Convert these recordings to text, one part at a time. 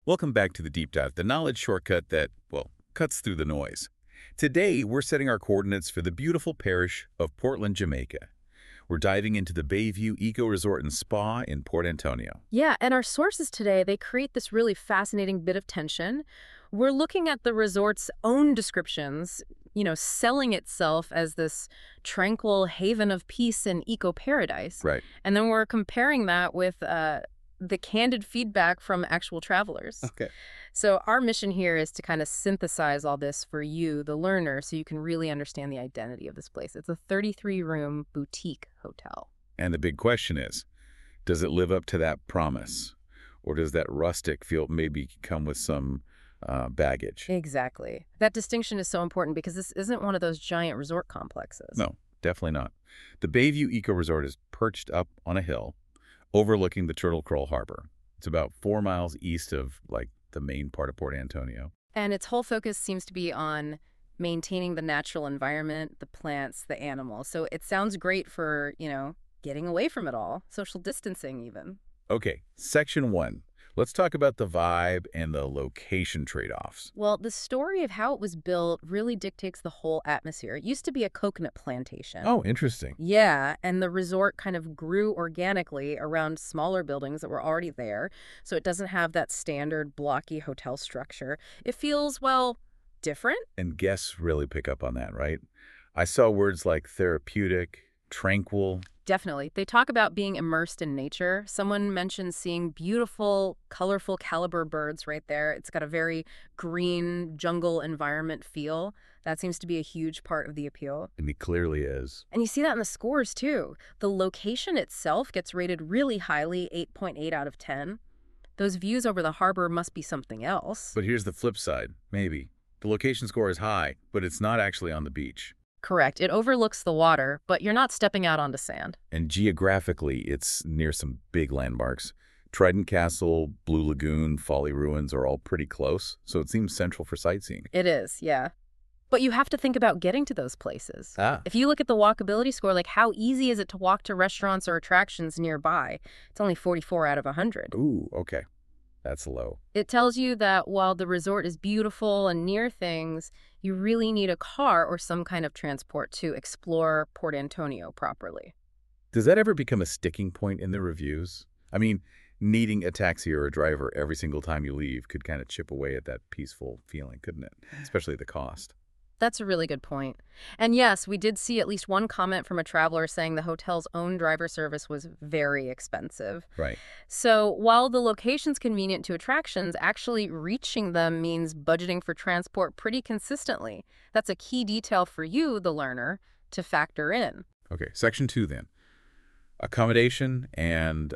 Welcome back to the Deep Dive, the knowledge shortcut that, well, cuts through the noise. Today, we're setting our coordinates for the beautiful parish of Portland, Jamaica. We're diving into the Bayview Eco Resort and Spa in Port Antonio. Yeah, and our sources today, they create this really fascinating bit of tension. We're looking at the resort's own descriptions, selling itself as this tranquil haven of peace and eco-paradise. Right. And then we're comparing that with the candid feedback from actual travelers. Okay. So our mission here is to kind of synthesize all this for you, the learner, so you can really understand the identity of this place. It's a 33-room boutique hotel. And the big question is, does it live up to that promise? Or does that rustic feel maybe come with some baggage? Exactly. That distinction is so important because this isn't one of those giant resort complexes. No, definitely not. The Bayview Eco Resort is perched up on a hill overlooking the Turtle Crow Harbor. It's about 4 miles east of, the main part of Port Antonio. And its whole focus seems to be on maintaining the natural environment, the plants, the animals. So it sounds great for, getting away from it all, social distancing even. Okay, section 1. Let's talk about the vibe and the location trade-offs. Well, the story of how it was built really dictates the whole atmosphere. It used to be a coconut plantation. Oh, interesting. Yeah, and the resort kind of grew organically around smaller buildings that were already there, so it doesn't have that standard blocky hotel structure. It feels, different. And guests really pick up on that, right? I saw words like therapeutic, tranquil. Definitely. They talk about being immersed in nature. Someone mentioned seeing beautiful, colorful caliber birds right there. It's got a very green jungle environment feel. That seems to be a huge part of the appeal. And it clearly is. And you see that in the scores, too. The location itself gets rated really highly, 8.8 out of 10. Those views over the harbor must be something else. But here's the flip side, maybe. The location score is high, but it's not actually on the beach. Correct. It overlooks the water, but you're not stepping out onto sand. And geographically, it's near some big landmarks. Trident Castle, Blue Lagoon, Folly Ruins are all pretty close, so it seems central for sightseeing. It is, yeah. But you have to think about getting to those places. Ah. If you look at the walkability score, how easy is it to walk to restaurants or attractions nearby? It's only 44 out of 100. Ooh, okay. That's low. It tells you that while the resort is beautiful and near things, you really need a car or some kind of transport to explore Port Antonio properly. Does that ever become a sticking point in the reviews? I mean, needing a taxi or a driver every single time you leave could kind of chip away at that peaceful feeling, couldn't it? Especially the cost. That's a really good point. And yes, we did see at least one comment from a traveler saying the hotel's own driver service was very expensive. Right. So while the location's convenient to attractions, actually reaching them means budgeting for transport pretty consistently. That's a key detail for you, the learner, to factor in. Okay, section 2 then. Accommodation and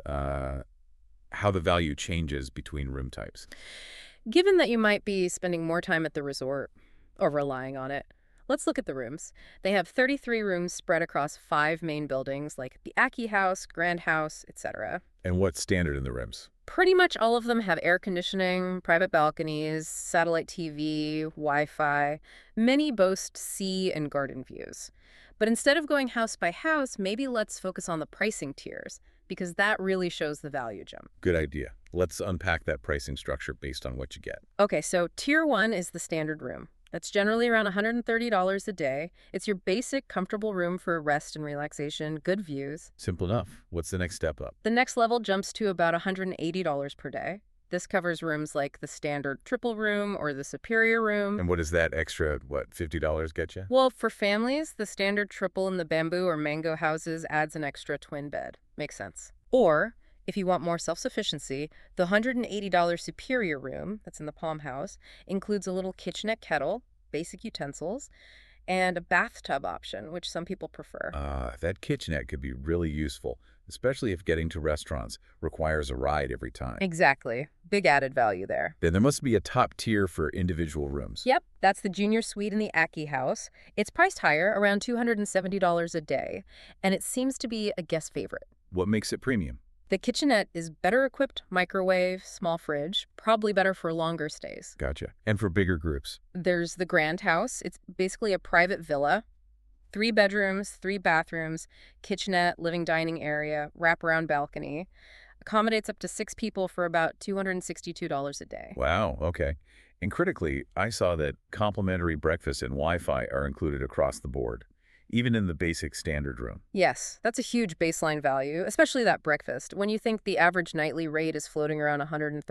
how the value changes between room types. Given that you might be spending more time at the resort or relying on it, let's look at the rooms. They have 33 rooms spread across 5 main buildings like the Aki House, Grand House, etc. And what's standard in the rooms? Pretty much all of them have air conditioning, private balconies, satellite TV, Wi-Fi. Many boast sea and garden views. But instead of going house by house, maybe let's focus on the pricing tiers, because that really shows the value jump. Good idea. Let's unpack that pricing structure based on what you get. Okay, so Tier 1 is the standard room. That's generally around $130 a day. It's your basic, comfortable room for rest and relaxation, good views. Simple enough. What's the next step up? The next level jumps to about $180 per day. This covers rooms like the standard triple room or the superior room. And what does that extra, $50 get you? Well, for families, the standard triple in the bamboo or mango houses adds an extra twin bed. Makes sense. Or, if you want more self-sufficiency, the $180 superior room, that's in the Palm House, includes a little kitchenette kettle, basic utensils, and a bathtub option, which some people prefer. That kitchenette could be really useful, especially if getting to restaurants requires a ride every time. Exactly. Big added value there. Then there must be a top tier for individual rooms. Yep, that's the junior suite in the Aki House. It's priced higher, around $270 a day, and it seems to be a guest favorite. What makes it premium? The kitchenette is better equipped, microwave, small fridge, probably better for longer stays. Gotcha. And for bigger groups? There's the Grand House. It's basically a private villa. 3 bedrooms, 3 bathrooms, kitchenette, living dining area, wraparound balcony. Accommodates up to 6 people for about $262 a day. Wow, okay. And critically, I saw that complimentary breakfast and Wi-Fi are included across the board, even in the basic standard room. Yes, that's a huge baseline value, especially that breakfast. When you think the average nightly rate is floating around $130,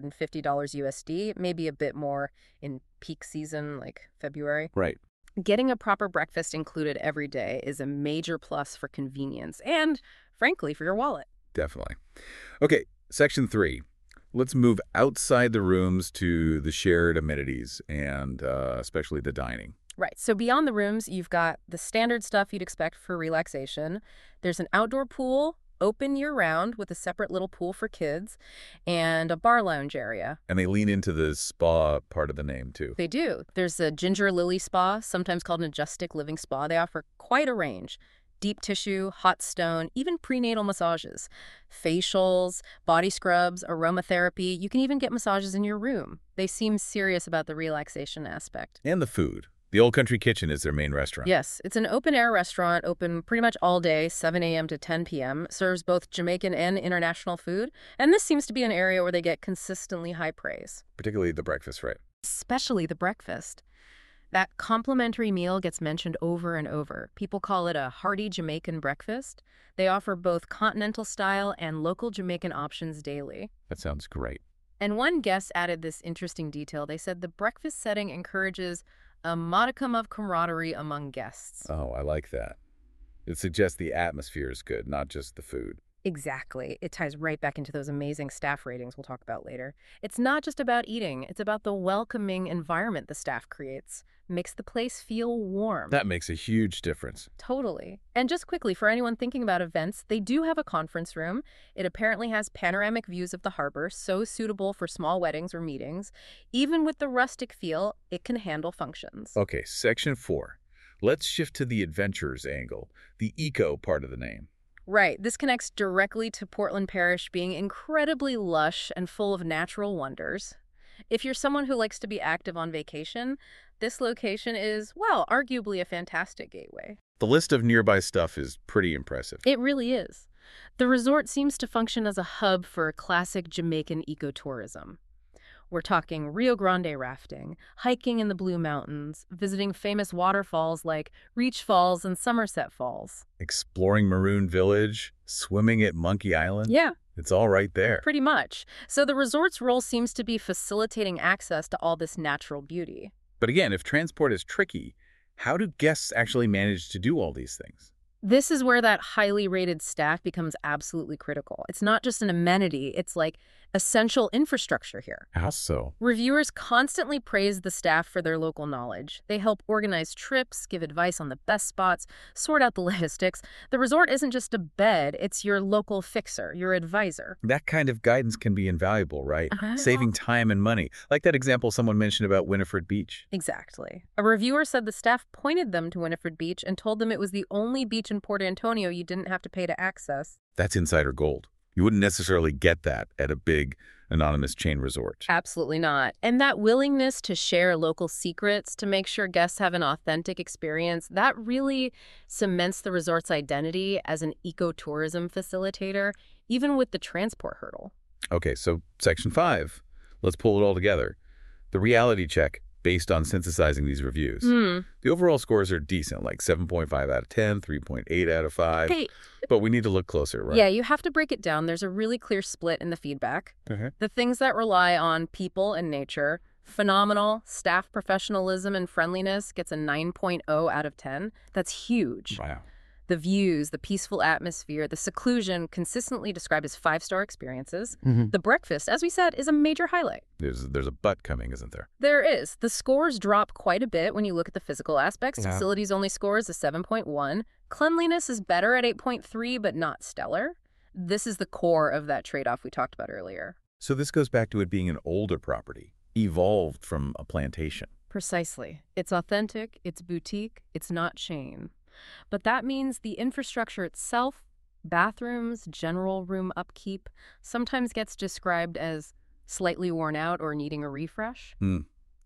$150 USD, maybe a bit more in peak season like February. Right. Getting a proper breakfast included every day is a major plus for convenience and, frankly, for your wallet. Definitely. Okay, section 3. Let's move outside the rooms to the shared amenities and especially the dining. Right. So beyond the rooms, you've got the standard stuff you'd expect for relaxation. There's an outdoor pool, open year-round with a separate little pool for kids, and a bar lounge area. And they lean into the spa part of the name, too. They do. There's a Ginger Lily Spa, sometimes called an Majestic Living Spa. They offer quite a range. Deep tissue, hot stone, even prenatal massages, facials, body scrubs, aromatherapy. You can even get massages in your room. They seem serious about the relaxation aspect. And the food. The Old Country Kitchen is their main restaurant. Yes, it's an open-air restaurant, open pretty much all day, 7 a.m. to 10 p.m., serves both Jamaican and international food, and this seems to be an area where they get consistently high praise. Particularly the breakfast, right? Especially the breakfast. That complimentary meal gets mentioned over and over. People call it a hearty Jamaican breakfast. They offer both continental style and local Jamaican options daily. That sounds great. And one guest added this interesting detail. They said the breakfast setting encourages a modicum of camaraderie among guests. Oh, I like that. It suggests the atmosphere is good, not just the food. Exactly. It ties right back into those amazing staff ratings we'll talk about later. It's not just about eating. It's about the welcoming environment the staff creates. Makes the place feel warm. That makes a huge difference. Totally. And just quickly, for anyone thinking about events, they do have a conference room. It apparently has panoramic views of the harbor, so suitable for small weddings or meetings. Even with the rustic feel, it can handle functions. Okay, section 4. Let's shift to the adventures angle, the eco part of the name. Right. This connects directly to Portland Parish being incredibly lush and full of natural wonders. If you're someone who likes to be active on vacation, this location is, well, arguably a fantastic gateway. The list of nearby stuff is pretty impressive. It really is. The resort seems to function as a hub for classic Jamaican ecotourism. We're talking Rio Grande rafting, hiking in the Blue Mountains, visiting famous waterfalls like Reach Falls and Somerset Falls. Exploring Maroon Village, swimming at Monkey Island. Yeah. It's all right there. Pretty much. So the resort's role seems to be facilitating access to all this natural beauty. But again, if transport is tricky, how do guests actually manage to do all these things? This is where that highly rated staff becomes absolutely critical. It's not just an amenity, it's like essential infrastructure here. How so? Reviewers constantly praise the staff for their local knowledge. They help organize trips, give advice on the best spots, sort out the logistics. The resort isn't just a bed, it's your local fixer, your advisor. That kind of guidance can be invaluable, right? Saving time and money. Like that example someone mentioned about Winifred Beach. Exactly. A reviewer said the staff pointed them to Winifred Beach and told them it was the only beach in Port Antonio you didn't have to pay to access. That's insider gold. You wouldn't necessarily get that at a big, anonymous chain resort. Absolutely not. And that willingness to share local secrets to make sure guests have an authentic experience, that really cements the resort's identity as an ecotourism facilitator, even with the transport hurdle. Okay, so section 5. Let's pull it all together. The reality check based on synthesizing these reviews. The overall scores are decent, like 7.5 out of 10, 3.8 out of 5. Okay. But we need to look closer, right? Yeah, you have to break it down. There's a really clear split in the feedback. The things that rely on people and nature, phenomenal, staff professionalism and friendliness gets a 9.0 out of 10. That's huge. Wow. The views, the peaceful atmosphere, the seclusion consistently described as 5-star experiences. The breakfast, as we said, is a major highlight. There's a but coming, isn't there? There is. The scores drop quite a bit when you look at the physical aspects. Yeah. Facilities only scores a 7.1. Cleanliness is better at 8.3, but not stellar. This is the core of that trade-off we talked about earlier. So this goes back to it being an older property, evolved from a plantation. Precisely. It's authentic, it's boutique, it's not chain. But that means the infrastructure itself, bathrooms, general room upkeep, sometimes gets described as slightly worn out or needing a refresh.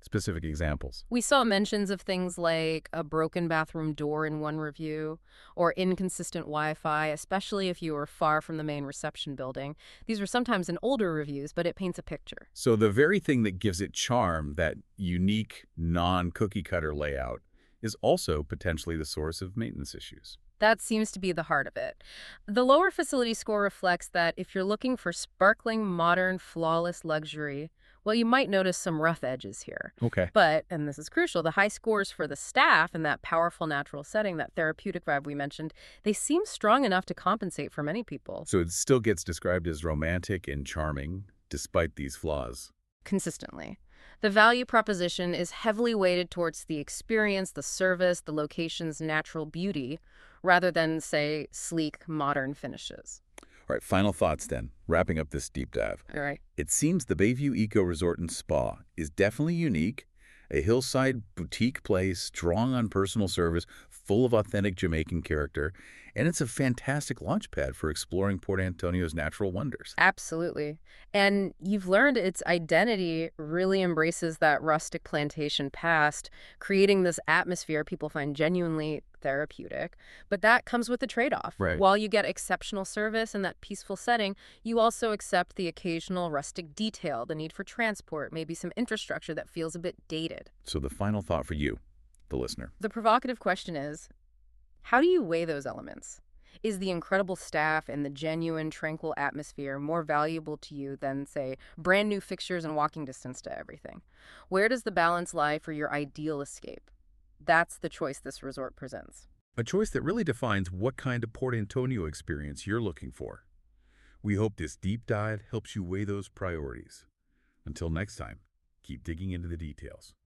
Specific examples. We saw mentions of things like a broken bathroom door in one review or inconsistent Wi-Fi, especially if you were far from the main reception building. These were sometimes in older reviews, but it paints a picture. So the very thing that gives it charm, that unique, non-cookie cutter layout, is also potentially the source of maintenance issues. That seems to be the heart of it. The lower facility score reflects that if you're looking for sparkling, modern, flawless luxury, well, you might notice some rough edges here. Okay. But, and this is crucial, the high scores for the staff and that powerful natural setting, that therapeutic vibe we mentioned, they seem strong enough to compensate for many people. So it still gets described as romantic and charming, despite these flaws. Consistently. The value proposition is heavily weighted towards the experience, the service, the location's natural beauty, rather than, say, sleek, modern finishes. All right, final thoughts then, wrapping up this deep dive. All right. It seems the Bayview Eco Resort and Spa is definitely unique, a hillside boutique place strong on personal service, full of authentic Jamaican character, and it's a fantastic launchpad for exploring Port Antonio's natural wonders. Absolutely. And you've learned its identity really embraces that rustic plantation past, creating this atmosphere people find genuinely therapeutic. But that comes with a trade-off. Right. While you get exceptional service and that peaceful setting, you also accept the occasional rustic detail, the need for transport, maybe some infrastructure that feels a bit dated. So the final thought for you, the listener. The provocative question is, how do you weigh those elements? Is the incredible staff and the genuine, tranquil atmosphere more valuable to you than, say, brand new fixtures and walking distance to everything? Where does the balance lie for your ideal escape? That's the choice this resort presents. A choice that really defines what kind of Port Antonio experience you're looking for. We hope this deep dive helps you weigh those priorities. Until next time, keep digging into the details.